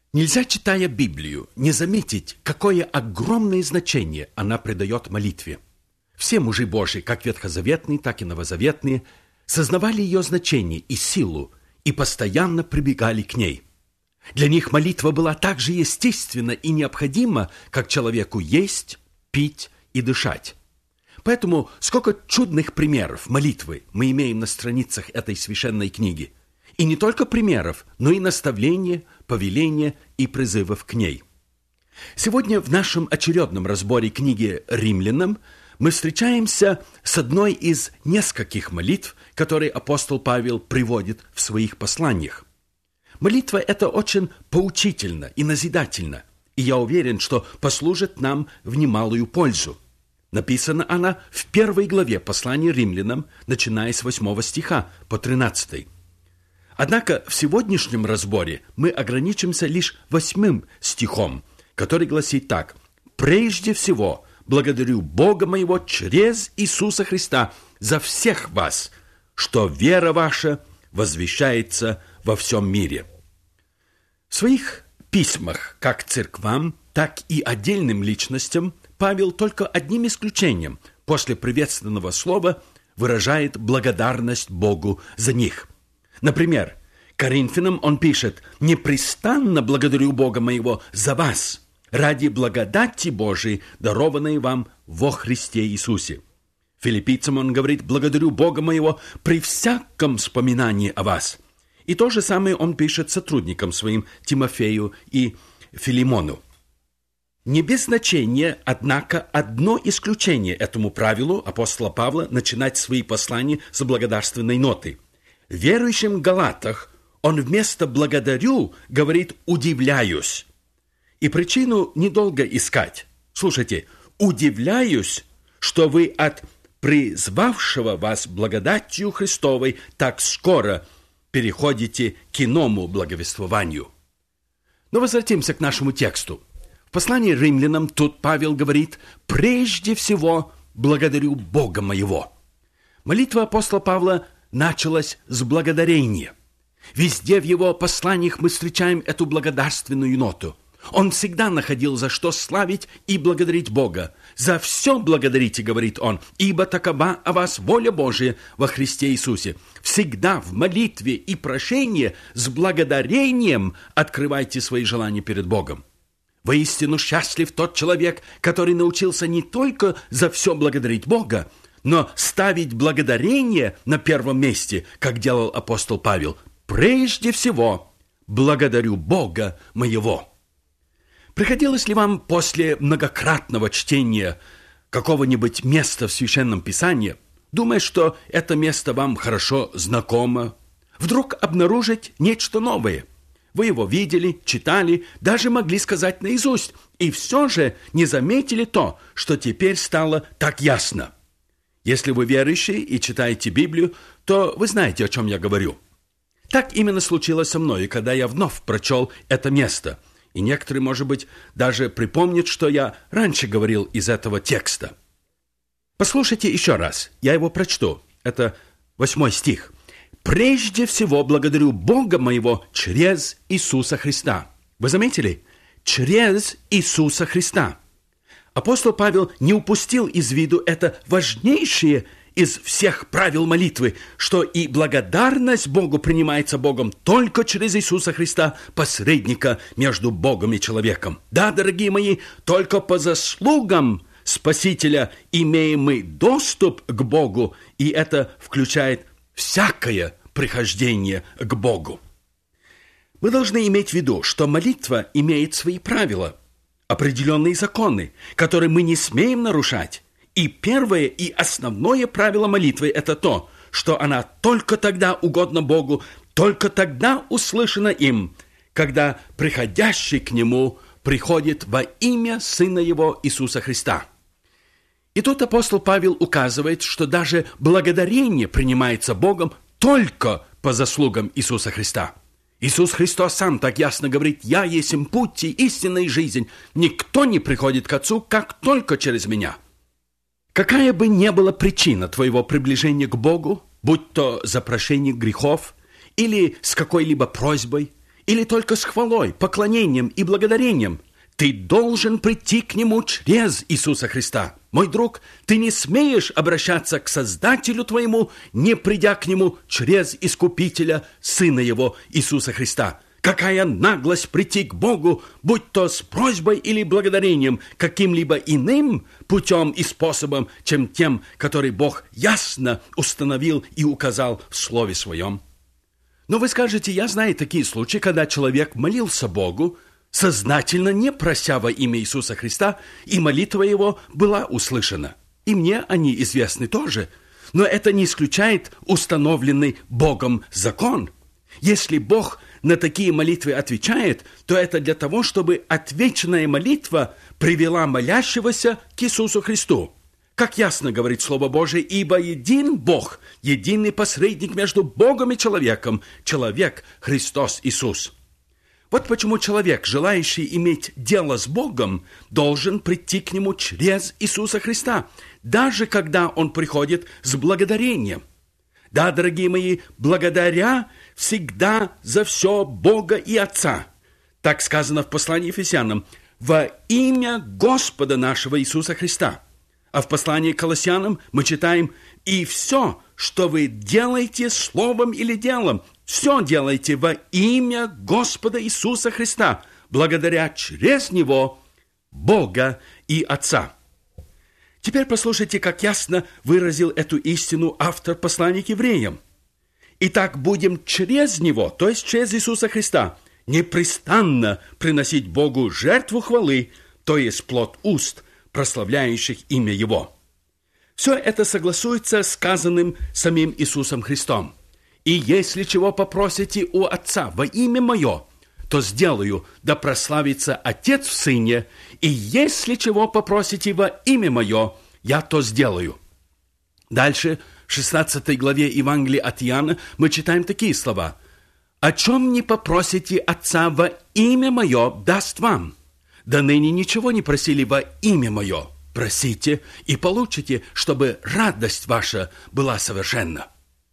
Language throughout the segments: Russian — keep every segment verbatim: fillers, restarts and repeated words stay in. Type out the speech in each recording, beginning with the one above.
Нельзя, читая Библию, не заметить, какое огромное значение она придает молитве. Все мужи Божьи, как ветхозаветные, так и новозаветные, сознавали ее значение и силу и постоянно прибегали к ней. Для них молитва была так же естественна и необходима, как человеку есть, пить и дышать. Поэтому сколько чудных примеров молитвы мы имеем на страницах этой священной книги. И не только примеров, но и наставления, повеления и призывов к ней. Сегодня в нашем очередном разборе книги «Римлянам» мы встречаемся с одной из нескольких молитв, которые апостол Павел приводит в своих посланиях. Молитва эта очень поучительна и назидательна, и я уверен, что послужит нам в немалую пользу. Написана она в первой главе послания Римлянам, начиная с восьмого стиха по тринадцатый. Однако в сегодняшнем разборе мы ограничимся лишь восьмым стихом, который гласит так: «Прежде всего благодарю Бога моего через Иисуса Христа за всех вас, что вера ваша возвещается во всем мире». В своих письмах как церквам, так и отдельным личностям Павел только одним исключением после приветственного слова выражает благодарность Богу за них. Например, Коринфянам он пишет: «Непрестанно благодарю Бога моего за вас, ради благодати Божией, дарованной вам во Христе Иисусе». Филиппийцам он говорит: «Благодарю Бога моего при всяком вспоминании о вас». И то же самое он пишет сотрудникам своим Тимофею и Филимону. Не без значения, однако, одно исключение этому правилу апостола Павла начинать свои послания с благодарственной ноты. Верующим в Галатах он вместо «благодарю» говорит «удивляюсь». И причину недолго искать. Слушайте, «удивляюсь, что вы от призвавшего вас благодатью Христовой так скоро переходите к иному благовествованию». Но возвратимся к нашему тексту. В послании Римлянам тут Павел говорит: «Прежде всего благодарю Бога моего». Молитва апостола Павла началась с благодарения. Везде в его посланиях мы встречаем эту благодарственную ноту. Он всегда находил за что славить и благодарить Бога. «За все благодарите, — говорит он, — ибо такова о вас воля Божия во Христе Иисусе». Всегда в молитве и прошении с благодарением открывайте свои желания перед Богом. Воистину счастлив тот человек, который научился не только за все благодарить Бога, но ставить благодарение на первом месте, как делал апостол Павел. «Прежде всего благодарю Бога моего». Приходилось ли вам после многократного чтения какого-нибудь места в Священном Писании, думая, что это место вам хорошо знакомо, вдруг обнаружить нечто новое? Вы его видели, читали, даже могли сказать наизусть, и все же не заметили то, что теперь стало так ясно. Если вы верующий и читаете Библию, то вы знаете, о чем я говорю. Так именно случилось со мной, когда я вновь прочел это место. И некоторые, может быть, даже припомнят, что я раньше говорил из этого текста. Послушайте еще раз, я его прочту. Это восьмой стих. «Прежде всего благодарю Бога моего через Иисуса Христа». Вы заметили? Через Иисуса Христа. Апостол Павел не упустил из виду это важнейшее из всех правил молитвы, что и благодарность Богу принимается Богом только через Иисуса Христа, посредника между Богом и человеком. Да, дорогие мои, только по заслугам Спасителя имеем мы доступ к Богу, и это включает всякое прихождение к Богу. Мы должны иметь в виду, что молитва имеет свои правила, определенные законы, которые мы не смеем нарушать. И первое и основное правило молитвы – это то, что она только тогда угодна Богу, только тогда услышана им, когда приходящий к Нему приходит во имя Сына Его Иисуса Христа. И тут апостол Павел указывает, что даже благодарение принимается Богом только по заслугам Иисуса Христа. Иисус Христос сам так ясно говорит: «Я есмь путь и истина и жизнь. Никто не приходит к Отцу, как только через Меня». Какая бы ни была причина твоего приближения к Богу, будь то за прощение грехов, или с какой-либо просьбой, или только с хвалой, поклонением и благодарением. Ты должен прийти к Нему через Иисуса Христа. Мой друг, ты не смеешь обращаться к Создателю твоему, не придя к Нему через Искупителя, Сына Его, Иисуса Христа. Какая наглость прийти к Богу, будь то с просьбой или благодарением, каким-либо иным путем и способом, чем тем, который Бог ясно установил и указал в Слове Своем. Но вы скажете, я знаю такие случаи, когда человек молился Богу, сознательно не прося во имя Иисуса Христа, и молитва его была услышана. И мне они известны тоже. Но это не исключает установленный Богом закон. Если Бог на такие молитвы отвечает, то это для того, чтобы отвеченная молитва привела молящегося к Иисусу Христу. Как ясно говорит Слово Божие, ибо един Бог, единый посредник между Богом и человеком, человек Христос Иисус. Вот почему человек, желающий иметь дело с Богом, должен прийти к Нему через Иисуса Христа, даже когда он приходит с благодарением. Да, дорогие мои, благодаря всегда за все Бога и Отца. Так сказано в послании Ефесянам, во имя Господа нашего Иисуса Христа. А в послании к Колоссянам мы читаем, и все, что вы делаете словом или делом, все делайте во имя Господа Иисуса Христа, благодаря через Него Бога и Отца. Теперь послушайте, как ясно выразил эту истину автор послания к евреям. Итак, будем через Него, то есть через Иисуса Христа, непрестанно приносить Богу жертву хвалы, то есть плод уст, прославляющих имя Его. Все это согласуется с сказанным самим Иисусом Христом. И если чего попросите у Отца во имя Мое, то сделаю, да прославится Отец в Сыне, и если чего попросите во имя Мое, я то сделаю. Дальше, в шестнадцатой главе Евангелия от Иоанна, мы читаем такие слова. «О чем не попросите Отца во имя Мое, даст вам. Да ныне ничего не просили во имя Мое. Просите и получите, чтобы радость ваша была совершенна».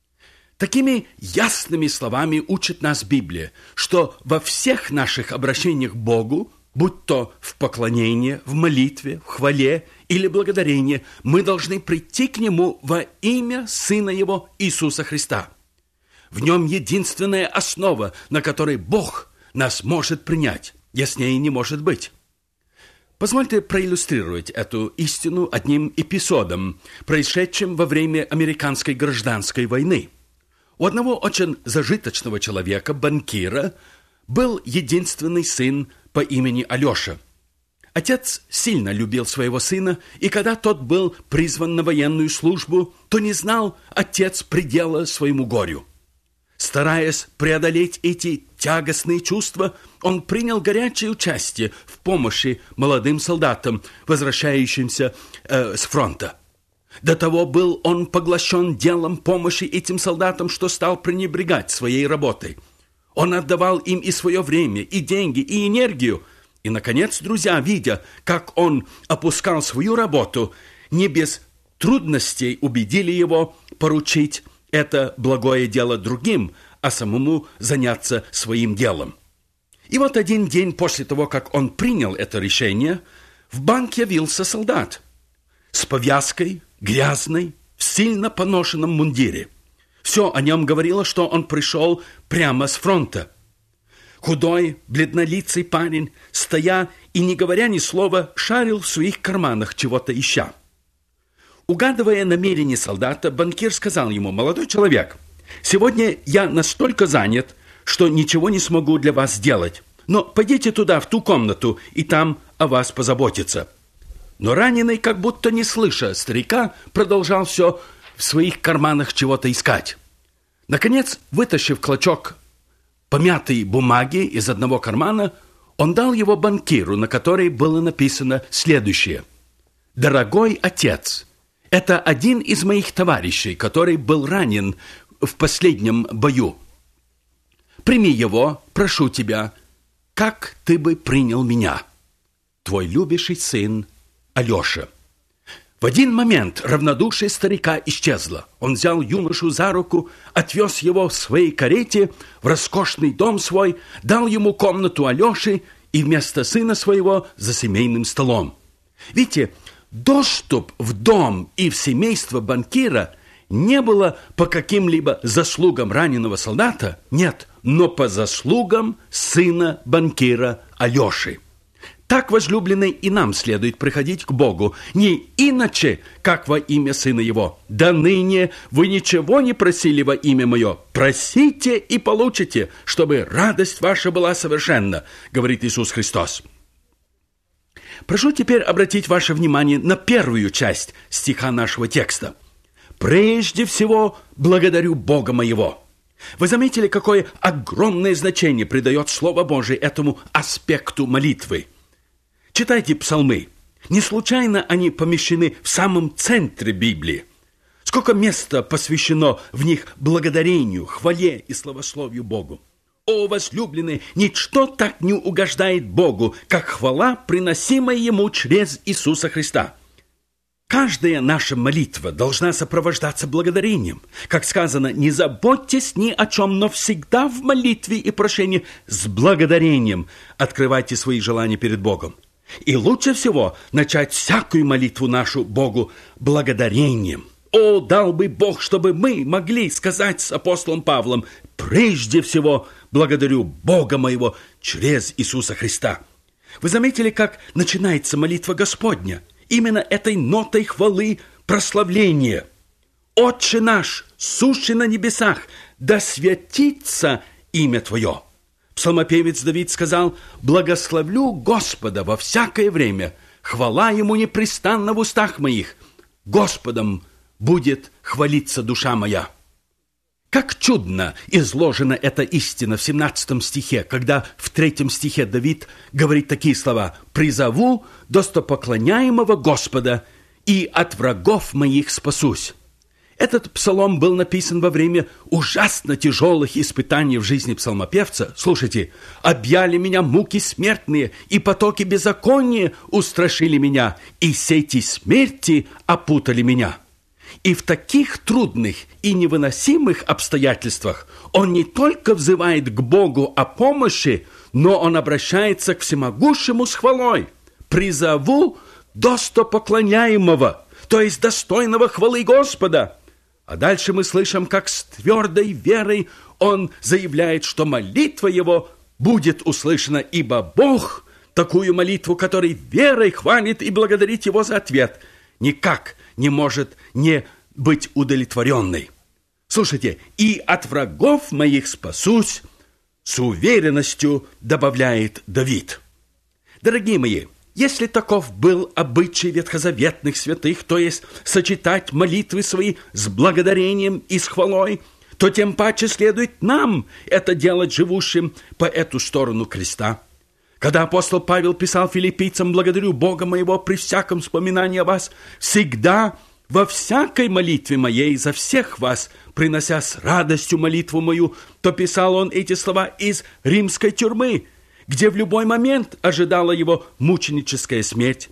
Такими ясными словами учит нас Библия, что во всех наших обращениях к Богу, будь то в поклонении, в молитве, в хвале или благодарении, мы должны прийти к Нему во имя Сына Его Иисуса Христа. В Нем единственная основа, на которой Бог нас может принять, яснее не может быть. Позвольте проиллюстрировать эту истину одним эпизодом, происшедшим во время американской гражданской войны. У одного очень зажиточного человека, банкира, был единственный сын по имени Алеша. Отец сильно любил своего сына, и когда тот был призван на военную службу, то не знал отец предела своему горю. Стараясь преодолеть эти тягостные чувства, он принял горячее участие в помощи молодым солдатам, возвращающимся э, с фронта. До того был он поглощен делом помощи этим солдатам, что стал пренебрегать своей работой. Он отдавал им и свое время, и деньги, и энергию. И, наконец, друзья, видя, как он опускал свою работу, не без трудностей убедили его поручить это благое дело другим, а самому заняться своим делом. И вот один день после того, как он принял это решение, в банк явился солдат с повязкой, грязный, в сильно поношенном мундире. Все о нем говорило, что он пришел прямо с фронта. Худой, бледнолицый парень, стоя и не говоря ни слова, шарил в своих карманах, чего-то ища. Угадывая намерение солдата, банкир сказал ему: «Молодой человек, сегодня я настолько занят, что ничего не смогу для вас сделать. Но пойдите туда, в ту комнату, и там о вас позаботятся». Но раненый, как будто не слыша старика, продолжал все в своих карманах чего-то искать. Наконец, вытащив клочок помятой бумаги из одного кармана, он дал его банкиру, на которой было написано следующее: «Дорогой отец, это один из моих товарищей, который был ранен в последнем бою. Прими его, прошу тебя, как ты бы принял меня. Твой любящий сын Алеша». В один момент равнодушие старика исчезло. Он взял юношу за руку, отвез его в своей карете в роскошный дом свой, дал ему комнату Алеши и вместо сына своего за семейным столом. Видите, доступ в дом и в семейство банкира не было по каким-либо заслугам раненого солдата, нет, но по заслугам сына банкира Алеши. Так, возлюбленный, и нам следует приходить к Богу, не иначе, как во имя Сына Его. Да ныне вы ничего не просили во имя Мое. Просите и получите, чтобы радость ваша была совершенна, говорит Иисус Христос. Прошу теперь обратить ваше внимание на первую часть стиха нашего текста. «Прежде всего благодарю Бога моего». Вы заметили, какое огромное значение придает Слово Божие этому аспекту молитвы? Читайте псалмы. Не случайно они помещены в самом центре Библии. Сколько места посвящено в них благодарению, хвале и славословию Богу. О, возлюбленные, ничто так не угождает Богу, как хвала, приносимая Ему через Иисуса Христа. Каждая наша молитва должна сопровождаться благодарением. Как сказано, не заботьтесь ни о чем, но всегда в молитве и прошении с благодарением открывайте свои желания перед Богом. И лучше всего начать всякую молитву нашу Богу благодарением. О, дал бы Бог, чтобы мы могли сказать с апостолом Павлом: «Прежде всего благодарю Бога моего через Иисуса Христа». Вы заметили, как начинается молитва Господня? Именно этой нотой хвалы, прославления. «Отче наш, сущий на небесах, да святится имя Твое». Псалмопевец Давид сказал: «Благословлю Господа во всякое время, хвала Ему непрестанно в устах моих. Господом будет хвалиться душа моя». Как чудно изложена эта истина в семнадцатом стихе, когда в третьем стихе Давид говорит такие слова: «Призову достопоклоняемого Господа, и от врагов моих спасусь». Этот псалом был написан во время ужасно тяжелых испытаний в жизни псалмопевца. Слушайте: «Объяли меня муки смертные, и потоки беззакония устрашили меня, и сети смерти опутали меня». И в таких трудных и невыносимых обстоятельствах он не только взывает к Богу о помощи, но он обращается к всемогущему с хвалой: «Призову достопоклоняемого», то есть достойного хвалы Господа. А дальше мы слышим, как с твердой верой он заявляет, что молитва его будет услышана, ибо Бог такую молитву, которой верой хвалит и благодарит его за ответ, никак не может не быть удовлетворенной. Слушайте: «И от врагов моих спасусь», с уверенностью добавляет Давид. Дорогие мои, если таков был обычай ветхозаветных святых, то есть сочетать молитвы свои с благодарением и с хвалой, то тем паче следует нам это делать, живущим по эту сторону креста. Когда апостол Павел писал филиппийцам: «Благодарю Бога моего при всяком вспоминании о вас, всегда во всякой молитве моей за всех вас, принося с радостью молитву мою», то писал он эти слова из римской тюрьмы, где в любой момент ожидала его мученическая смерть.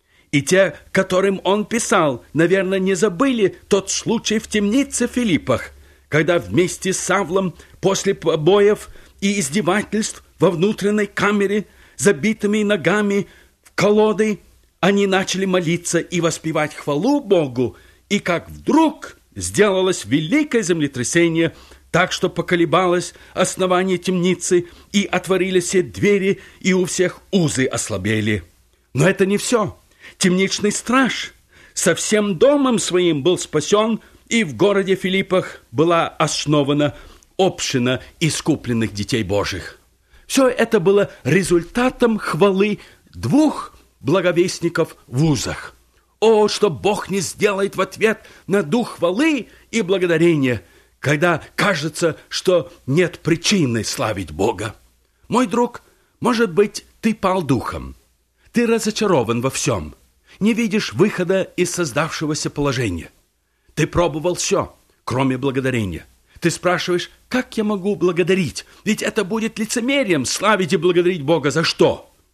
И те, которым он писал, наверное, не забыли тот случай в темнице в Филиппах, когда вместе с Савлом после побоев и издевательств во внутренней камере, забитыми ногами в колоды, они начали молиться и воспевать хвалу Богу, и как вдруг сделалось великое землетрясение, так что поколебалось основание темницы, и отворились все двери, и у всех узы ослабели. Но это не все. Темничный страж со всем домом своим был спасен, и в городе Филиппах была основана община искупленных детей Божьих. Все это было результатом хвалы двух благовестников в узах. О, что Бог не сделает в ответ на дух хвалы и благодарения, когда кажется, что нет причины славить Бога. Мой друг, может быть, ты пал духом. Ты разочарован во всем. Не видишь выхода из создавшегося положения. Ты пробовал все, кроме благодарения. Ты спрашиваешь: как я могу благодарить? Ведь это будет лицемерием славить и благодарить Бога за что?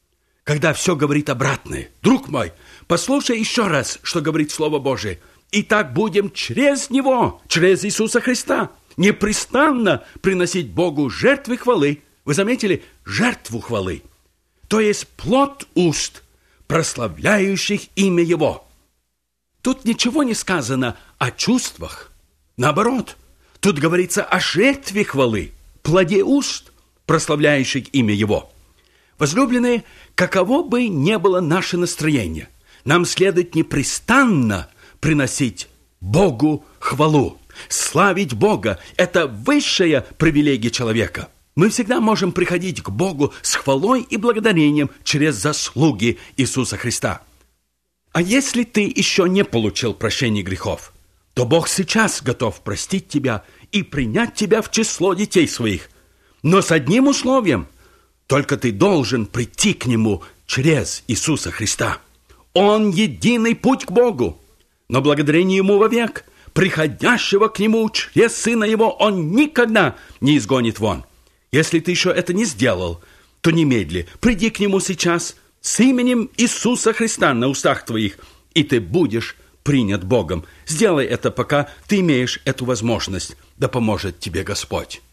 когда все говорит обратное. Друг мой, послушай еще раз, что говорит Слово Божие. И так будем через Него, через Иисуса Христа, непрестанно приносить Богу жертвы хвалы. Вы заметили? Жертву хвалы. То есть плод уст, прославляющих имя Его. Тут ничего не сказано о чувствах. Наоборот, тут говорится о жертве хвалы, плоде уст, прославляющих имя Его. Возлюбленные, каково бы ни было наше настроение, нам следует непрестанно приносить Богу хвалу. Славить Бога – это высшая привилегия человека. Мы всегда можем приходить к Богу с хвалой и благодарением через заслуги Иисуса Христа. А если ты еще не получил прощения грехов, то Бог сейчас готов простить тебя и принять тебя в число детей своих. Но с одним условием – только ты должен прийти к Нему через Иисуса Христа. Он единый путь к Богу, но благодарение Ему вовек, приходящего к Нему через Сына Его, Он никогда не изгонит вон. Если ты еще это не сделал, то немедли приди к Нему сейчас с именем Иисуса Христа на устах твоих, и ты будешь принят Богом. Сделай это, пока ты имеешь эту возможность. Да поможет тебе Господь.